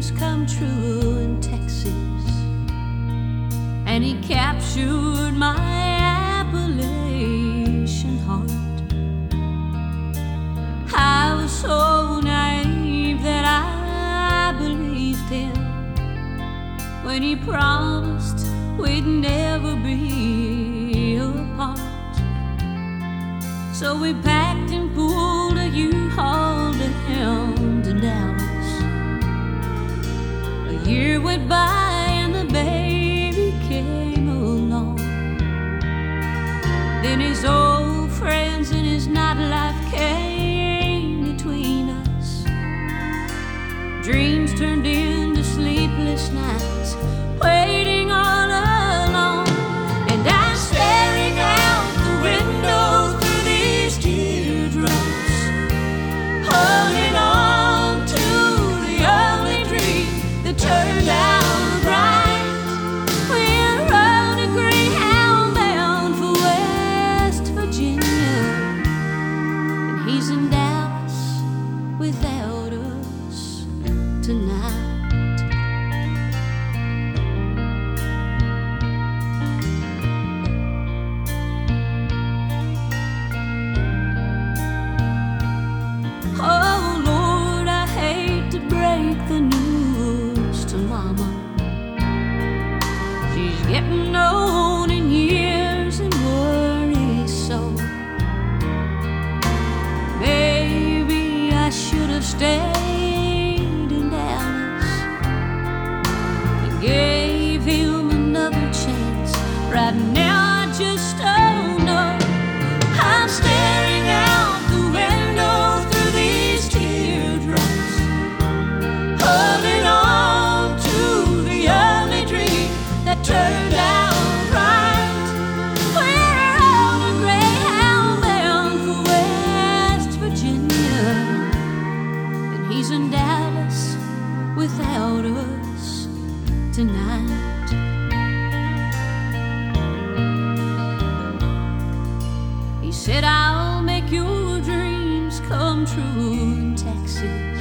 dreams come true in Texas, and he captured my Appalachian heart. I was so naive that I believed him when he promised we'd never be apart. So we packed and pulled a U-Haul down to Dallas. A year went by and the baby came along. Then his old friends and his nightlife came between us. Dreams turned into sleepless nights, waiting all alone. And I'm staring out the window through these teardrops, holding on to the only dream that turned out right. We're on a Greyhound bound for West Virginia, and he's in Dallas without us tonight. Oh Lord, I hate to break the news to Mama. She's getting old in years and worries so. Maybe I should have stayed in Dallas and gave him another chance. Right now I just don't know. I'm staring out the window through these teardrops, holding on to the only dream that turned out right. We're on a Greyhound bound for West Virginia, and he's in Dallas without us tonight. He said, I'll make your dreams come true in Texas,